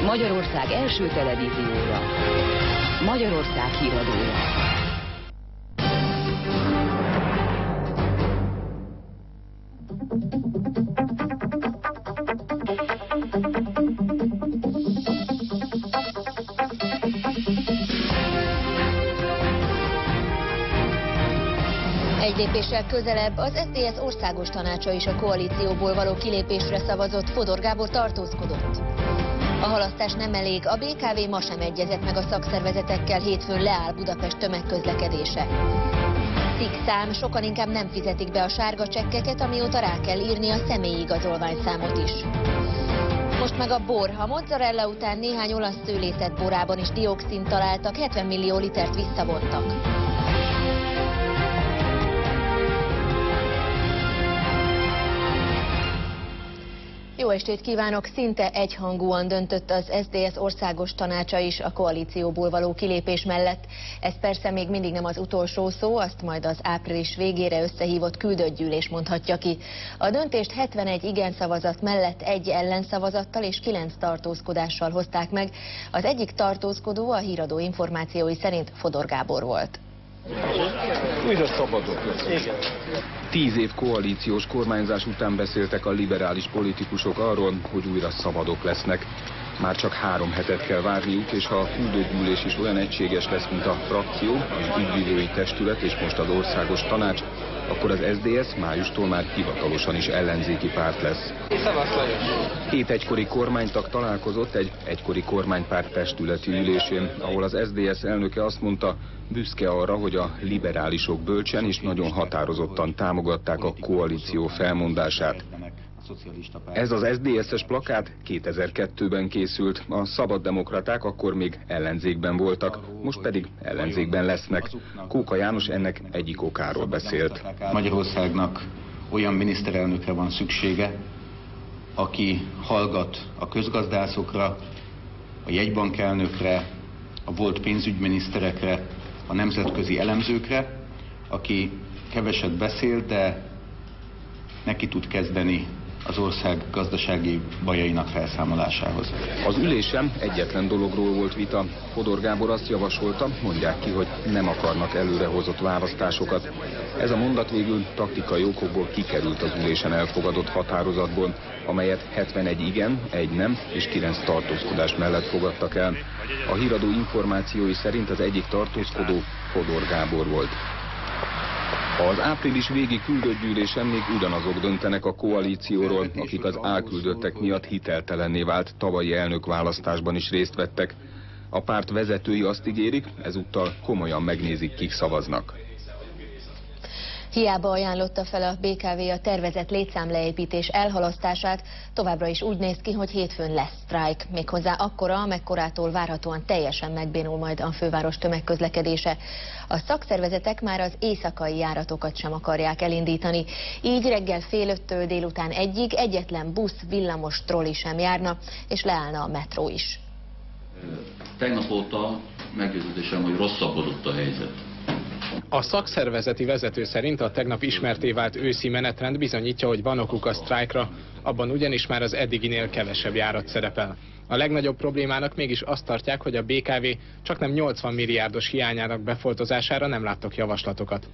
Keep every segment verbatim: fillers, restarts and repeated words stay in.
Magyarország első televíziója, Magyarország híradója. Egy lépéssel közelebb az es zé dé es országos tanácsa is a koalícióból való kilépésre szavazott, Fodor Gábor tartózkodott. A halasztás nem elég, a bé ká vé ma sem egyezett meg a szakszervezetekkel, hétfőn leáll Budapest tömegközlekedése. Szikszám, sokan inkább nem fizetik be a sárga csekkeket, amióta rá kell írni a személyi igazolványszámot is. Most meg a bor. A mozzarella után néhány olasz szőlészet borában is dioxint találtak, hetven millió litert visszavontak. Jó estét kívánok! Szinte egyhangúan döntött az es zé dé es országos tanácsa is a koalícióból való kilépés mellett. Ez persze még mindig nem az utolsó szó, azt majd az április végére összehívott küldöttgyűlés mondhatja ki. A döntést hetvenegy igen szavazat mellett egy ellenszavazattal és kilenc tartózkodással hozták meg. Az egyik tartózkodó a híradó információi szerint Fodor Gábor volt. Újra szabadok lesznek. Tíz év koalíciós kormányzás után beszéltek a liberális politikusok arról, hogy újra szabadok lesznek. Már csak három hetet kell várniuk, és ha a küldőgyűlés is olyan egységes lesz, mint a frakció, az ügyvívői testület és most az országos tanács, akkor az es zé dé es májustól már hivatalosan is ellenzéki párt lesz. Hét egykori kormánytag találkozott egy egykori kormánypárt testületi ülésén, ahol az es zé dé es elnöke azt mondta, büszke arra, hogy a liberálisok bölcsen és nagyon határozottan támogatták a koalíció felmondását. Ez az es zé dé es-es plakát kétezer-kettőben készült, a szabaddemokraták akkor még ellenzékben voltak, most pedig ellenzékben lesznek. Kóka János ennek egyik okáról beszélt. Magyarországnak olyan miniszterelnökre van szüksége, aki hallgat a közgazdászokra, a jegybankelnökre, a volt pénzügyminiszterekre, a nemzetközi elemzőkre, aki keveset beszél, de neki tud kezdeni az ország gazdasági bajainak felszámolásához. Az ülésen egyetlen dologról volt vita. Fodor Gábor azt javasolta, mondják ki, hogy nem akarnak előrehozott választásokat. Ez a mondat végül taktikai okokból kikerült az ülésen elfogadott határozatból, amelyet hetvenegy igen, egy nem és kilenc tartózkodás mellett fogadtak el. A híradó információi szerint az egyik tartózkodó Fodor Gábor volt. Az április végi küldöttgyűlésen még ugyanazok döntenek a koalícióról, akik az álküldöttek miatt hiteltelenné vált tavalyi elnökválasztásban is részt vettek. A párt vezetői azt ígérik, ezúttal komolyan megnézik, kik szavaznak. Hiába ajánlotta fel a bé ká vé a tervezett létszámleépítés elhalasztását, továbbra is úgy néz ki, hogy hétfőn lesz sztrájk, méghozzá akkora, amekkorától várhatóan teljesen megbénul majd a főváros tömegközlekedése. A szakszervezetek már az éjszakai járatokat sem akarják elindítani, így reggel fél öttől délután egyig egyetlen busz, villamos, trolli sem járna, és leállna a metró is. Tegnap óta meggyőződésem, hogy rosszabbodott a helyzet. A szakszervezeti vezető szerint a tegnap ismertté vált őszi menetrend bizonyítja, hogy van okuk a sztrájkra, abban ugyanis már az eddiginél kevesebb járat szerepel. A legnagyobb problémának mégis azt tartják, hogy a bé ká vé csaknem nyolcvan milliárdos hiányának befoltozására nem láttak javaslatokat.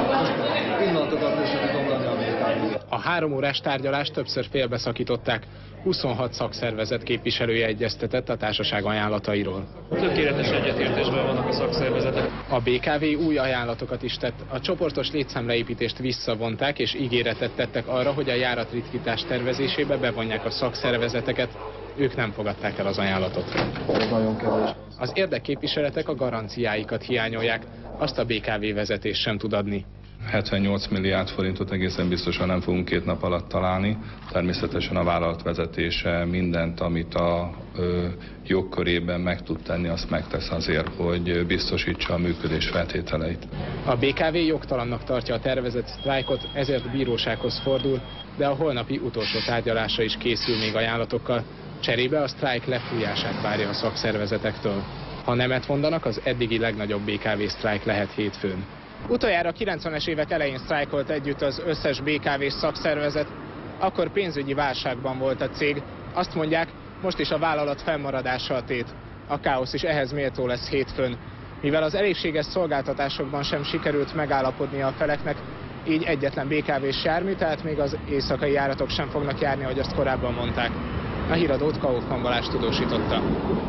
A három órás tárgyalást többször félbeszakították, huszonhat szakszervezet képviselője egyeztetett a társaság ajánlatairól. Tökéletes egyetértésben vannak a szakszervezetek. A bé ká vé új ajánlatokat is tett, a csoportos létszámleépítést visszavonták és ígéretet tettek arra, hogy a járatritkítás tervezésébe bevonják a szakszervezeteket. Ők nem fogadták el az ajánlatot. Ez nagyon kevés. Az érdekképviseletek a garanciáikat hiányolják, azt a bé ká vé vezetés sem tud adni. hetvennyolc milliárd forintot egészen biztosan nem fogunk két nap alatt találni. Természetesen a vállalat vezetése mindent, amit a ö, jogkörében meg tud tenni, azt megtesz azért, hogy biztosítsa a működés feltételeit. A bé ká vé jogtalannak tartja a tervezett sztrájkot, ezért bírósághoz fordul, de a holnapi utolsó tárgyalásra is készül még ajánlatokkal. Cserébe a sztrájk lefújását várja a szakszervezetektől. Ha nemet mondanak, az eddigi legnagyobb bé ká vé sztrájk lehet hétfőn. Utoljára a kilencvenes évek elején sztrájkolt együtt az összes bé ká vés szakszervezet, akkor pénzügyi válságban volt a cég. Azt mondják, most is a vállalat fennmaradása a tét. A káosz is ehhez méltó lesz hétfőn. Mivel az elégséges szolgáltatásokban sem sikerült megállapodni a feleknek, így egyetlen bé ká vés jármű, tehát még az éjszakai járatok sem fognak járni, ahogy azt korábban mondták. A híradót Kaufmann Balázs tudósította.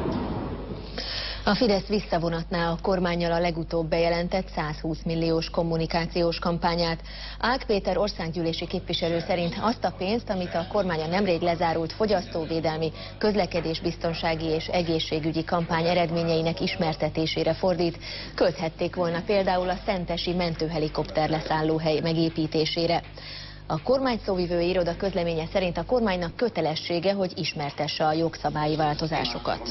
A Fidesz visszavonatná a kormánnyal a legutóbb bejelentett százhúsz milliós kommunikációs kampányát. Ág Péter országgyűlési képviselő szerint azt a pénzt, amit a kormánya nemrég lezárult fogyasztóvédelmi, közlekedésbiztonsági és egészségügyi kampány eredményeinek ismertetésére fordít, költhették volna például a szentesi mentőhelikopter leszállóhely megépítésére. A kormány szóvivői iroda közleménye szerint a kormánynak kötelessége, hogy ismertesse a jogszabályi változásokat.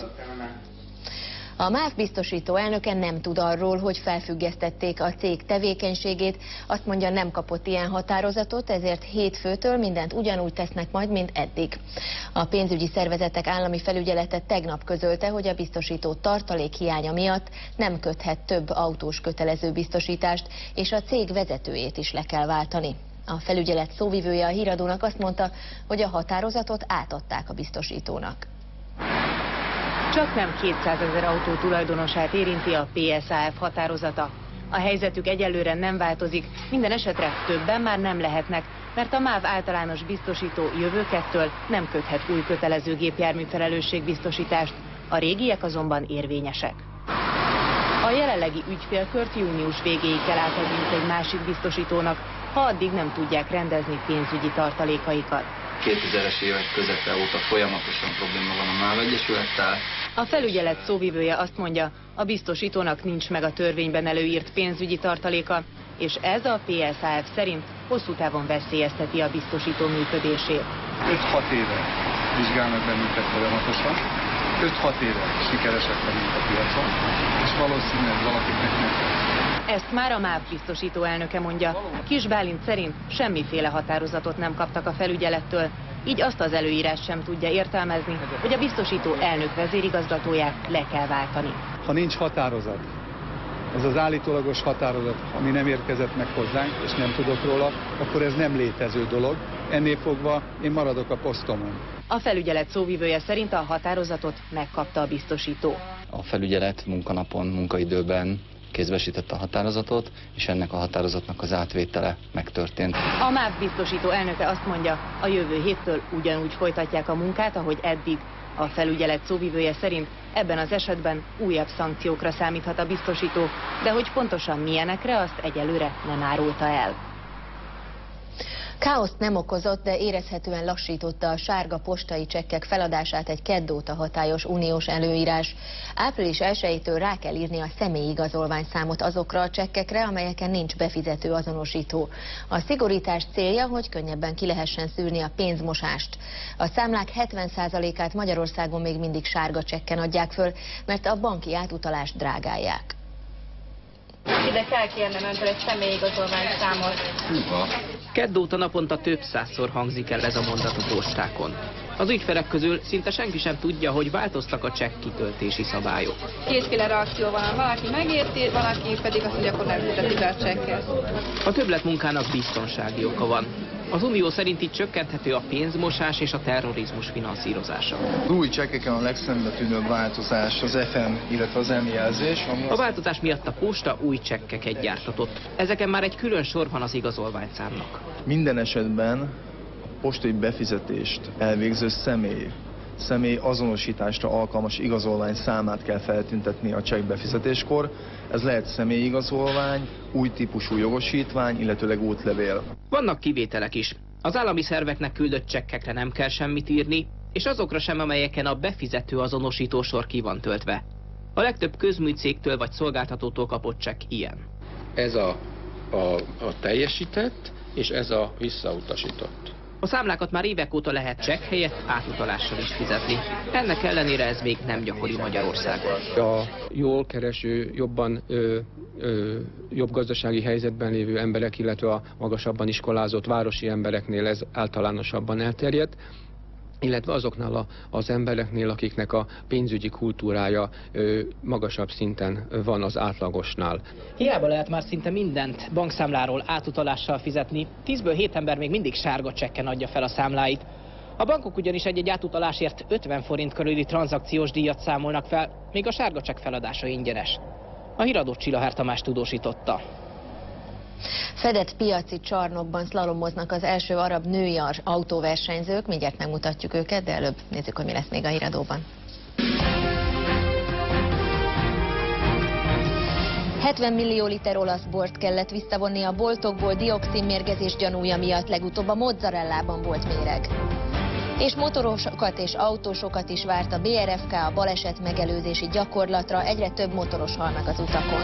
A MÁV biztosító elnöke nem tud arról, hogy felfüggesztették a cég tevékenységét, azt mondja, nem kapott ilyen határozatot, ezért hétfőtől mindent ugyanúgy tesznek majd, mint eddig. A pénzügyi szervezetek állami felügyelete tegnap közölte, hogy a biztosító tartalék hiánya miatt nem köthet több autós kötelező biztosítást, és a cég vezetőjét is le kell váltani. A felügyelet szóvivője a híradónak azt mondta, hogy a határozatot átadták a biztosítónak. Csak nem kétszázezer autó tulajdonosát érinti a pé es á ef határozata. A helyzetük egyelőre nem változik, minden esetre többen már nem lehetnek, mert a MÁV általános biztosító jövőkettől nem köthet új kötelező gépjármű felelősségbiztosítást, a régiek azonban érvényesek. A jelenlegi ügyfélkört június végéig kell átadniuk egy másik biztosítónak, ha addig nem tudják rendezni pénzügyi tartalékaikat. kétezres évek közepe óta folyamatosan probléma van a MÁV Egyesülettel. A felügyelet szóvivője azt mondja, a biztosítónak nincs meg a törvényben előírt pénzügyi tartaléka, és ez a pé es á ef szerint hosszú távon veszélyezteti a biztosító működését. öt-hat éve vizsgálnak bennünket folyamatosan, öt-hat éve sikeresek vagyunk a piacon, és valószínűleg valakiknek nem. Ezt már a MÁV biztosító elnöke mondja. Kis Bálint szerint semmiféle határozatot nem kaptak a felügyelettől, így azt az előírást sem tudja értelmezni, hogy a biztosító elnök vezérigazgatóját le kell váltani. Ha nincs határozat, ez az állítólagos határozat, ami nem érkezett meg hozzánk, és nem tudok róla, akkor ez nem létező dolog. Ennél fogva én maradok a posztomon. A felügyelet szóvivője szerint a határozatot megkapta a biztosító. A felügyelet munkanapon, munkaidőben kézbesítette a határozatot, és ennek a határozatnak az átvétele megtörtént. A MÁV biztosító elnöke azt mondja, a jövő héttől ugyanúgy folytatják a munkát, ahogy eddig. A felügyelet szóvivője szerint ebben az esetben újabb szankciókra számíthat a biztosító, de hogy pontosan milyenekre, azt egyelőre nem árulta el. Káoszt nem okozott, de érezhetően lassította a sárga postai csekkek feladását egy kedd óta hatályos uniós előírás. április elsejétől rá kell írni a személyigazolványszámot azokra a csekkekre, amelyeken nincs befizető azonosító. A szigorítás célja, hogy könnyebben ki lehessen szűrni a pénzmosást. A számlák hetven százalékát Magyarországon még mindig sárga csekken adják föl, mert a banki átutalást drágálják. Ide kell kérnem öntől egy személyigazolványszámot. Húha! Kedd óta naponta több százszor hangzik el ez a mondat a postákon. Az ügyfelek közül szinte senki sem tudja, hogy változtak a csekk kitöltési szabályok. Kétféle reakció van, valaki megérti, valaki pedig azt, hogy akkor nem fizeti be a csekket. A többletmunkának biztonsági oka van. Az Unió szerint így csökkenthető a pénzmosás és a terrorizmus finanszírozása. Az új csekkeken a legszembetűnőbb változás az ef em, illetve az em jelzés. A változás miatt a posta új csekkeket gyártatott. Ezeken már egy külön sor van az igazolványszámnak. Minden esetben a postai befizetést elvégző személy, személy azonosításra alkalmas igazolvány számát kell feltüntetni a csekk befizetéskor. Ez lehet személyigazolvány, új típusú jogosítvány, illetőleg útlevél. Vannak kivételek is. Az állami szerveknek küldött csekkekre nem kell semmit írni, és azokra sem, amelyeken a befizető azonosítósor ki van töltve. A legtöbb közműcégtől vagy szolgáltatótól kapott csekk ilyen. Ez a, a, a teljesített, és ez a visszautasított. A számlákat már évek óta lehet csekk helyett átutalással is fizetni. Ennek ellenére ez még nem gyakori Magyarországon. A jól kereső, jobban ö, ö, jobb gazdasági helyzetben lévő emberek, illetve a magasabban iskolázott városi embereknél ez általánosabban elterjedt, illetve azoknál a, az embereknél, akiknek a pénzügyi kultúrája ö, magasabb szinten van az átlagosnál. Hiába lehet már szinte mindent bankszámláról átutalással fizetni, tízből hét ember még mindig sárga csekken adja fel a számláit. A bankok ugyanis egy-egy átutalásért ötven forint körüli tranzakciós díjat számolnak fel, még a sárga csekk feladása ingyenes. A híradót Csillahár Tamás tudósította. Fedett piaci csarnokban szlalomoznak az első arab női autóversenyzők, mindjárt megmutatjuk őket, de előbb nézzük, hogy mi lesz még a híradóban. hetven millió liter olasz bort kellett visszavonni a boltokból dioxinmérgezés gyanúja miatt, legutóbb a mozzarellában volt méreg. És motorosokat és autósokat is várt a bé er ef ká a baleset megelőzési gyakorlatra, egyre több motoros hal meg az utakon.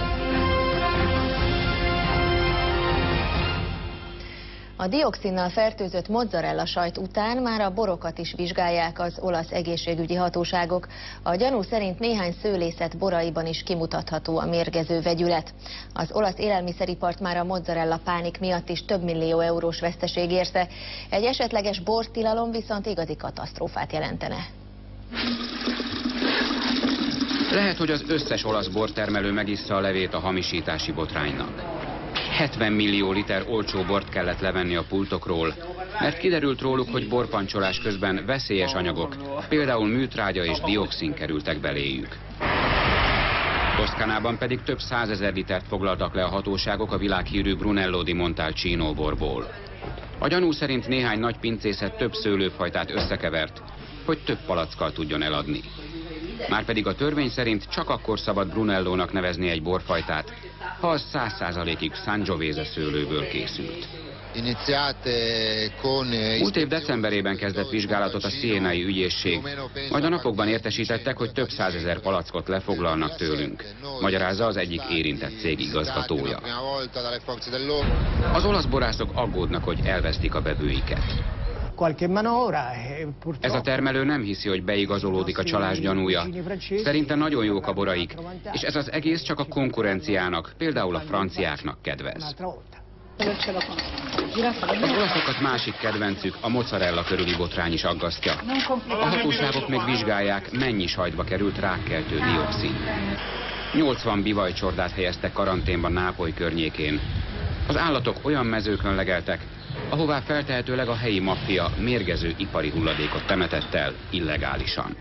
A dioxinnal fertőzött mozzarella sajt után már a borokat is vizsgálják az olasz egészségügyi hatóságok. A gyanú szerint néhány szőlészet boraiban is kimutatható a mérgező vegyület. Az olasz élelmiszeripart már a mozzarella pánik miatt is több millió eurós veszteség érte. Egy esetleges bortilalom viszont igazi katasztrófát jelentene. Lehet, hogy az összes olasz bortermelő megissza a levét a hamisítási botránynak. hetven millió liter olcsó bort kellett levenni a pultokról, mert kiderült róluk, hogy borpancsolás közben veszélyes anyagok, például műtrágya és dioxin kerültek beléjük. Toszkánában pedig több százezer litert foglaltak le a hatóságok a világhírű Brunello di Montalcino borból. A gyanú szerint néhány nagy pincészet több szőlőfajtát összekevert, hogy több palackkal tudjon eladni. Márpedig a törvény szerint csak akkor szabad Brunellónak nevezni egy borfajtát, ha az száz százalékig Sangiovese szőlőből készült. Múlt év decemberében kezdett vizsgálatot a szienai ügyészség, majd a napokban értesítettek, hogy több százezer palackot lefoglalnak tőlünk, magyarázza az egyik érintett cég igazgatója. Az olasz borászok aggódnak, hogy elvesztik a vevőiket. Ez a termelő nem hiszi, hogy beigazolódik a csalás gyanúja. Szerinte nagyon jók a boraik, és ez az egész csak a konkurenciának, például a franciáknak kedvez. Az olaszokat másik kedvencük, a mozzarella körüli botrány is aggasztja. A hatóságok még vizsgálják, mennyi sajtba került rákkeltő dioxin. nyolcvan bivajcsordát helyeztek karanténban Nápoly környékén. Az állatok olyan mezőkön legeltek, ahová feltehetőleg a helyi maffia mérgező ipari hulladékot temetett el illegálisan.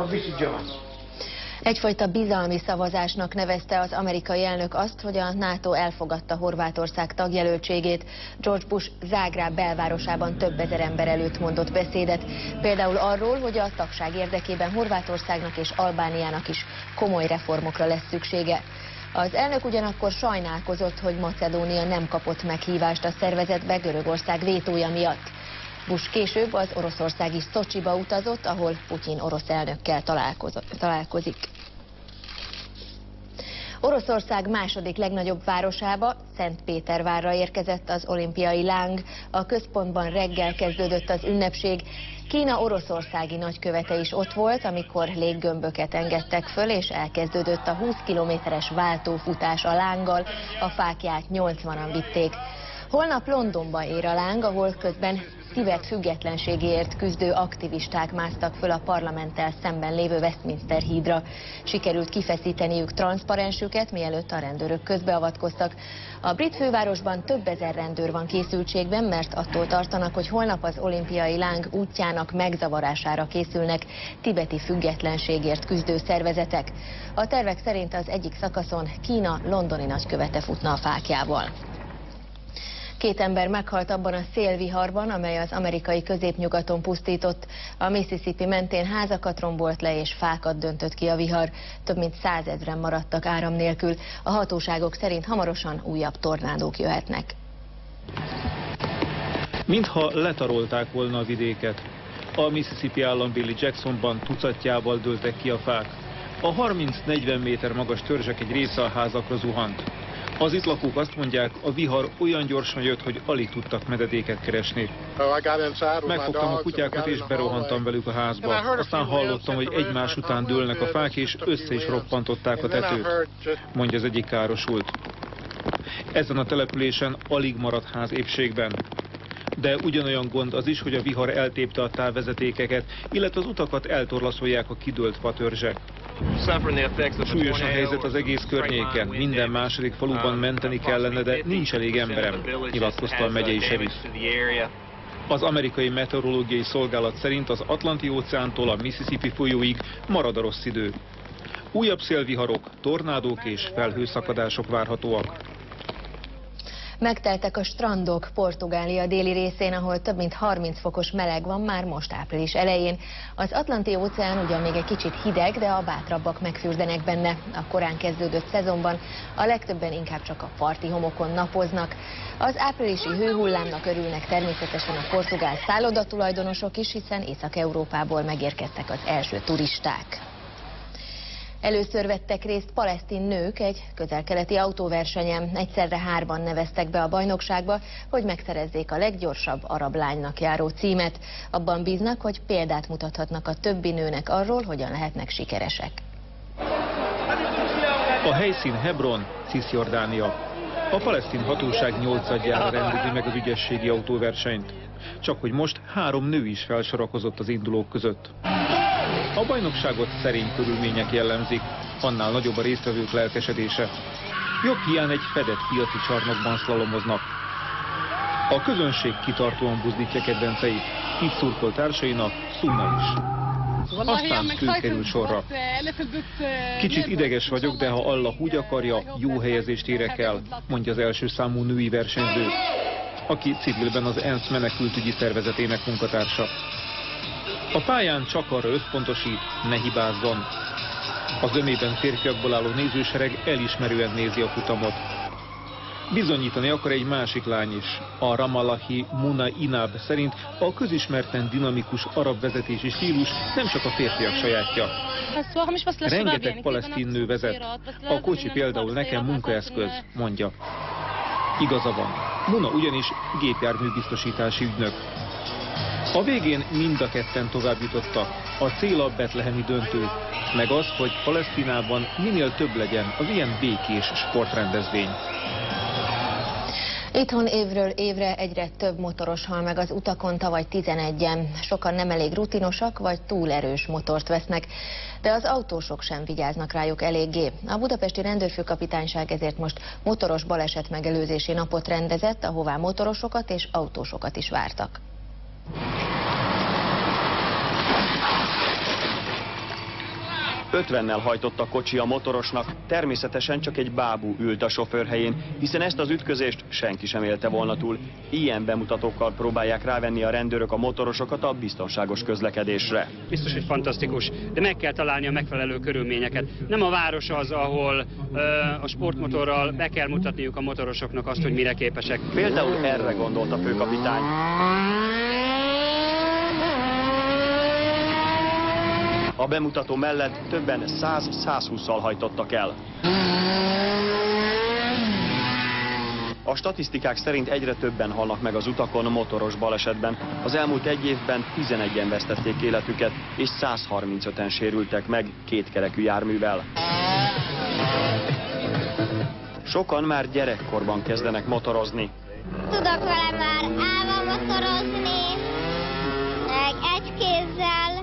Egyfajta bizalmi szavazásnak nevezte az amerikai elnök azt, hogy a NATO elfogadta Horvátország tagjelöltségét. George Bush Zágráb belvárosában több ezer ember előtt mondott beszédet. Például arról, hogy a tagság érdekében Horvátországnak és Albániának is komoly reformokra lesz szüksége. Az elnök ugyanakkor sajnálkozott, hogy Macedónia nem kapott meghívást a szervezetbe Görögország vétója miatt. Bush később az oroszországi Szocsiba utazott, ahol Putyin orosz elnökkel találkozik. Oroszország második legnagyobb városába, Szentpétervárra érkezett az olimpiai láng. A központban reggel kezdődött az ünnepség. Kína oroszországi nagykövete is ott volt, amikor léggömböket engedtek föl, és elkezdődött a húsz kilométeres váltófutás a lánggal, a fáklyát nyolcvanan vitték. Holnap Londonba ér a láng, ahol közben Tibet függetlenségéért küzdő aktivisták másztak föl a parlamenttel szemben lévő Westminster hídra. Sikerült kifeszíteniük transzparensüket, mielőtt a rendőrök közbeavatkoztak. A brit fővárosban több ezer rendőr van készültségben, mert attól tartanak, hogy holnap az olimpiai láng útjának megzavarására készülnek tibeti függetlenségért küzdő szervezetek. A tervek szerint az egyik szakaszon Kína londoni nagykövete futna a fáklyával. Két ember meghalt abban a szélviharban, amely az amerikai középnyugaton pusztított. A Mississippi mentén házakat rombolt le és fákat döntött ki a vihar. Több mint százezren maradtak áram nélkül. A hatóságok szerint hamarosan újabb tornádók jöhetnek. Mintha letarolták volna a vidéket. A Mississippi állambéli Jacksonban tucatjával dőltek ki a fák. A harminc-negyven méter magas törzsek egy része a házakra zuhant. Az itt lakók azt mondják, a vihar olyan gyorsan jött, hogy alig tudtak mededéket keresni. Megfogtam a kutyákat és berohantam velük a házba. Aztán hallottam, hogy egymás után dőlnek a fák, és össze is roppantották a tetőt, mondja az egyik károsult. Ezen a településen alig maradt ház épségben. De ugyanolyan gond az is, hogy a vihar eltépte a távvezetékeket, illetve az utakat eltorlaszolják a kidőlt fatörzsek. Súlyos a helyzet az egész környéken, minden második faluban menteni kellene, de nincs elég emberem, nyilatkozta a megyei seriff. Az amerikai meteorológiai szolgálat szerint az Atlanti-óceántól a Mississippi folyóig marad a rossz idő. Újabb szélviharok, tornádók és felhőszakadások várhatóak. Megteltek a strandok Portugália déli részén, ahol több mint harminc fokos meleg van már most április elején. Az Atlanti-óceán ugyan még egy kicsit hideg, de a bátrabbak megfürdenek benne. A korán kezdődött szezonban a legtöbben inkább csak a parti homokon napoznak. Az áprilisi hőhullámnak örülnek természetesen a portugál szállodatulajdonosok is, hiszen Észak-Európából megérkeztek az első turisták. Először vettek részt palesztin nők egy közel-keleti autóversenyen. Egyszerre hárman neveztek be a bajnokságba, hogy megszerezzék a leggyorsabb arab lánynak járó címet. Abban bíznak, hogy példát mutathatnak a többi nőnek arról, hogyan lehetnek sikeresek. A helyszín Hebron, Cisjordánia. A palesztin hatóság nyolcadjára rendezi meg az ügyességi autóversenyt. Csak hogy most három nő is felsorakozott az indulók között. A bajnokságot szerény körülmények jellemzik, annál nagyobb a résztvevők lelkesedése. Jobb hiány egy fedett piaci csarnokban szlalomoznak. A közönség kitartóan buzdítja kedvenceit, így szurkol társainak Sunna is. Aztán ő kerül sorra. Kicsit ideges vagyok, de ha Allah úgy akarja, jó helyezést érek el, mondja az első számú női versenyző, aki civilben az ENSZ menekültügyi szervezetének munkatársa. A pályán csak arra összpontosít, ne hibázzon. Az ömében férfiakból álló nézősereg elismerően nézi a futamot. Bizonyítani akar egy másik lány is. A Ramallahi Muna Inab szerint a közismerten dinamikus arab vezetési stílus nem csak a férfiak sajátja. Rengeteg palesztin nő vezet. A kocsi például nekem munkaeszköz, mondja. Igaza van. Muna ugyanis gépjárműbiztosítási ügynök. A végén mind a ketten tovább jutottak. A cél a betlehemi döntő, meg az, hogy Palesztinában minél több legyen az ilyen békés sportrendezvény. Itthon évről évre egyre több motoros hal meg az utakon, tavaly tizenegyen. Sokan nem elég rutinosak, vagy túl erős motort vesznek, de az autósok sem vigyáznak rájuk eléggé. A budapesti rendőrfőkapitányság ezért most motoros baleset megelőzési napot rendezett, ahová motorosokat és autósokat is vártak. ötvennel hajtott a kocsi a motorosnak, természetesen csak egy bábú ült a sofőr helyén, hiszen ezt az ütközést senki sem élte volna túl. Ilyen bemutatókkal próbálják rávenni a rendőrök a motorosokat a biztonságos közlekedésre. Biztos, hogy fantasztikus, de meg kell találni a megfelelő körülményeket. Nem a város az, ahol ö, a sportmotorral be kell mutatniuk a motorosoknak azt, hogy mire képesek. Például erre gondolt a főkapitány. A bemutató mellett többen száz-százhússzal hajtottak el. A statisztikák szerint egyre többen halnak meg az utakon motoros balesetben. Az elmúlt egy évben tizenegyen vesztették életüket, és százharmincöten sérültek meg kétkerekű járművel. Sokan már gyerekkorban kezdenek motorozni. Tudok vele már állva motorozni, meg egy kézzel,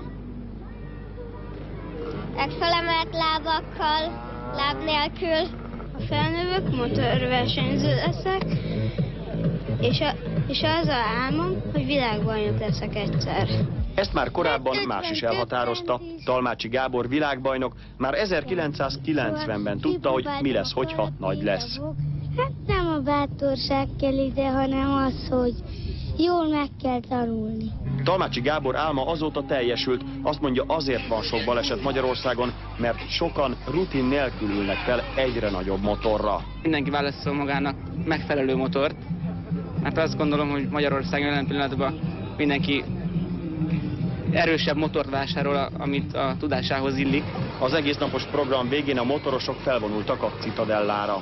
meg felemelt lábakkal, láb nélkül. Ha felnövök, motorversenyző leszek, és, a, és az a álmom, hogy világbajnok leszek egyszer. Ezt már korábban más is elhatározta. Talmácsi Gábor világbajnok már ezerkilencszázkilencvenben tudta, hogy mi lesz, hogyha nagy lesz. Hát nem a bátorság kell ide, hanem az, hogy jól meg kell tanulni. Talmácsi Gábor álma azóta teljesült. Azt mondja, azért van sok baleset Magyarországon, mert sokan rutin nélkül ülnek fel egyre nagyobb motorra. Mindenki válasszol magának megfelelő motort, mert azt gondolom, hogy Magyarországon jelen pillanatban mindenki erősebb motort vásárol, amit a tudásához illik. Az egész napos program végén a motorosok felvonultak a Citadellára.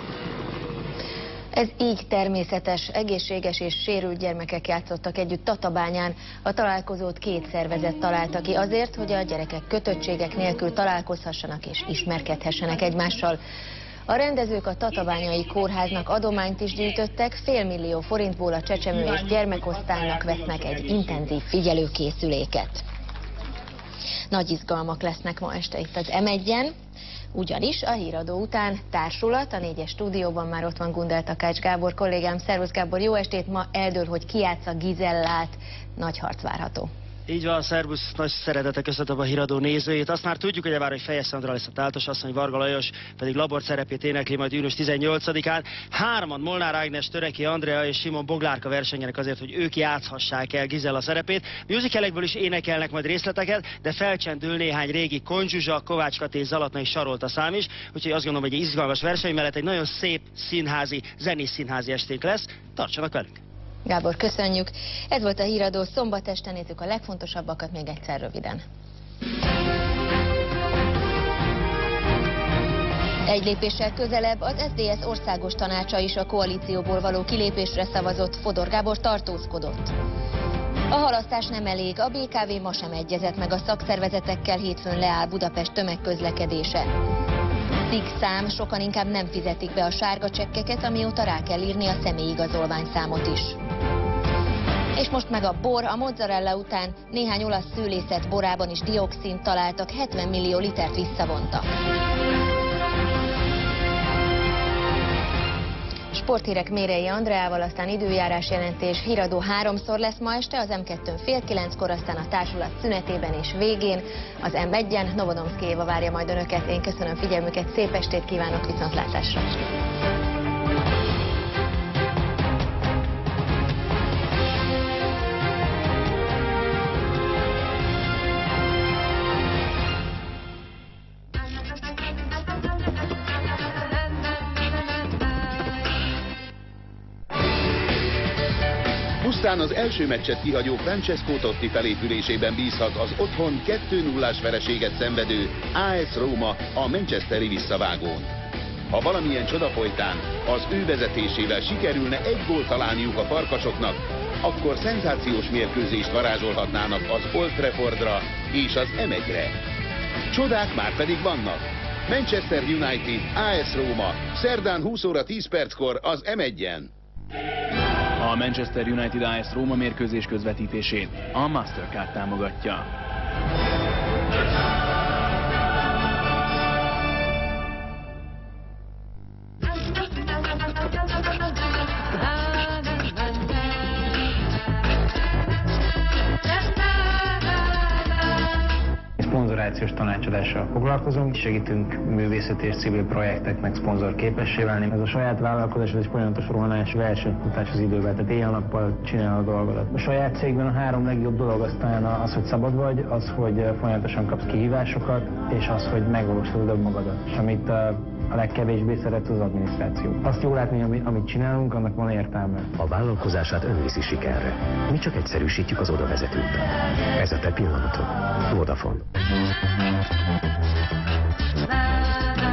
Ez így természetes, egészséges és sérült gyermekek játszottak együtt Tatabányán. A találkozót két szervezet találta ki azért, hogy a gyerekek kötöttségek nélkül találkozhassanak és ismerkedhessenek egymással. A rendezők a tatabányai kórháznak adományt is gyűjtöttek, félmillió forintból a csecsemő és gyermekosztálynak vesznek egy intenzív figyelőkészüléket. Nagy izgalmak lesznek ma este itt az em egyen. Ugyanis a híradó után társulat, a négyes stúdióban már ott van Gundel Takács Gábor kollégám. Szervusz Gábor, jó estét! Ma eldől, hogy ki játsza Gizellát, nagy harc várható. Így van, szervusz, nagy szeretettel köszöntöm a híradó nézőjét. Azt már tudjuk, hogy hogy Fejesz Szandra lesz a táltos asszony, Varga Lajos pedig Labor szerepét énekli majd június tizennyolcadikán. Hárman, Molnár Ágnes, Töreki Andrea és Simon Boglárka versenyenek azért, hogy ők játszhassák el Gizella szerepét. Musicalekből is énekelnek majd részleteket, de felcsendül néhány régi Konzsuzsa, Kovács Kati és Zalatnai Sarolta szám is, úgyhogy azt gondolom, hogy egy izgalmas verseny mellett egy nagyon szép színházi, zenés színházi esték lesz. Tartsanak velünk! Gábor, köszönjük. Ez volt a híradó. Szombat este nézzük a legfontosabbakat még egyszer röviden. Egy lépéssel közelebb az es zé dé es országos tanácsa is a koalícióból való kilépésre szavazott, Fodor Gábor tartózkodott. A halasztás nem elég, a bé ká vé ma sem egyezett meg a szakszervezetekkel, hétfőn leáll Budapest tömegközlekedése. Szám, sokan inkább nem fizetik be a sárga csekkeket, amióta rá kell írni a személyigazolványszámot is. És most meg a bor, a mozzarella után néhány olasz szőlészet borában is dioxint találtak, hetven millió litert visszavontak. Sporthírek Mérei Andreával, aztán időjárás jelentés, híradó háromszor lesz ma este, az em kettőn fél kilenckor, aztán a társulat szünetében és végén, az em egyen Novodomszki Éva várja majd önöket. Én köszönöm figyelmüket, szép estét kívánok, viszontlátásra! Pusztán az első meccset kihagyó Francesco Totti felépülésében bízhat az otthon kettő nullás vereséget szenvedő á es Róma a manchesteri visszavágón. Ha valamilyen csoda folytán az ő vezetésével sikerülne egy gólt találniuk a farkasoknak, akkor szenzációs mérkőzést varázsolhatnának az Old Traffordra és az em egyre. Csodák már pedig vannak. Manchester United, á es Róma, szerdán húsz óra tíz perckor az em egyen. A Manchester United á es Róma mérkőzés közvetítését a Mastercard támogatja. Szponzorációs tanácsadással foglalkozunk, segítünk művészeti és civil projekteknek szponzor képessé válni. Ez a saját vállalkozás, ez egy folyamatos rohanás, versenyfutás az idővel, tehát éjjel-nappal csinál a dolgodat. A saját cégben a három legjobb dolog aztán az, hogy szabad vagy, az, hogy folyamatosan kapsz kihívásokat, és az, hogy megvalósítod önmagadat. És amit a legkevésbé szeret, az adminisztráció. Azt jól látni, amit csinálunk, annak van értelme. A vállalkozását önviszi sikerre. Mi csak egyszerűsítjük az odavezető utat. Ez a te pillanatod. Vodafone.